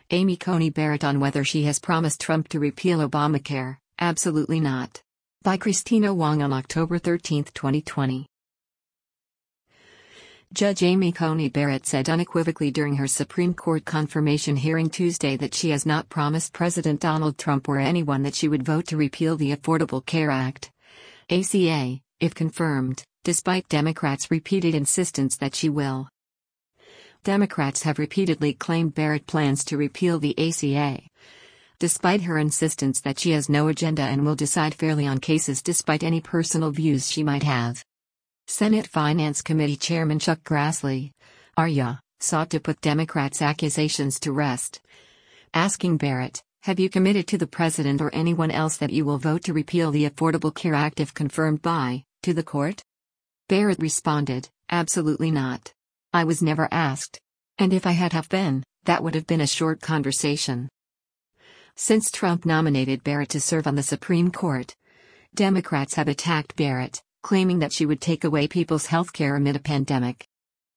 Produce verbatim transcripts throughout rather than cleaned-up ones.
Amy Coney Barrett on whether she has promised Trump to repeal Obamacare. Absolutely not. By Christina Wong on October thirteenth, twenty twenty. Judge Amy Coney Barrett said unequivocally during her Supreme Court confirmation hearing Tuesday that she has not promised President Donald Trump or anyone that she would vote to repeal the Affordable Care Act, A C A, if confirmed, despite Democrats' repeated insistence that she will. Democrats have repeatedly claimed Barrett plans to repeal the A C A, despite her insistence that she has no agenda and will decide fairly on cases despite any personal views she might have. Senate Finance Committee Chairman Chuck Grassley, R Y A, sought to put Democrats' accusations to rest, asking Barrett, "Have you committed to the president or anyone else that you will vote to repeal the Affordable Care Act if confirmed by, to the court?" Barrett responded, "Absolutely not. I was never asked. And if I had have been, that would have been a short conversation." Since Trump nominated Barrett to serve on the Supreme Court, Democrats have attacked Barrett, claiming that she would take away people's health care amid a pandemic.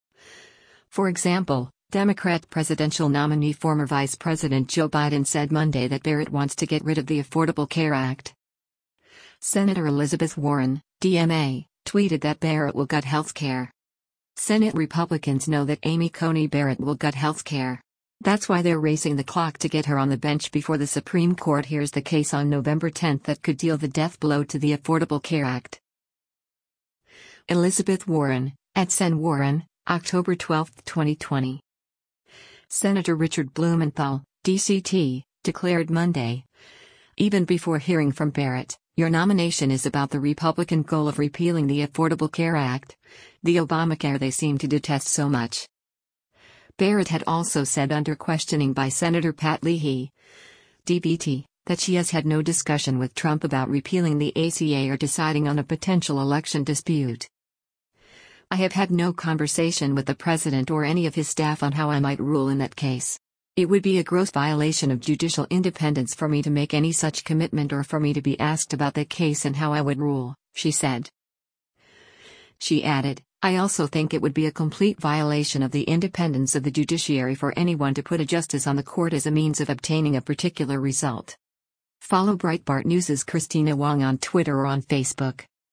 For example, Democrat presidential nominee former Vice President Joe Biden said Monday that Barrett wants to get rid of the Affordable Care Act. Senator Elizabeth Warren, D M A, tweeted that Barrett will gut health care. Senate Republicans know that Amy Coney Barrett will gut health care. That's why they're racing the clock to get her on the bench before the Supreme Court hears the case on November tenth that could deal the death blow to the Affordable Care Act. Elizabeth Warren, at Sen Warren, October twelfth, twenty twenty. Senator Richard Blumenthal, D C T, declared Monday, "Even before hearing from Barrett, your nomination is about the Republican goal of repealing the Affordable Care Act, the Obamacare they seem to detest so much." Barrett had also said under questioning by Senator Pat Leahy, D B T, that she has had no discussion with Trump about repealing the A C A or deciding on a potential election dispute. "I have had no conversation with the president or any of his staff on how I might rule in that case. It would be a gross violation of judicial independence for me to make any such commitment or for me to be asked about that case and how I would rule," she said. She added, "I also think it would be a complete violation of the independence of the judiciary for anyone to put a justice on the court as a means of obtaining a particular result." Follow Breitbart News' Christina Wong on Twitter or on Facebook.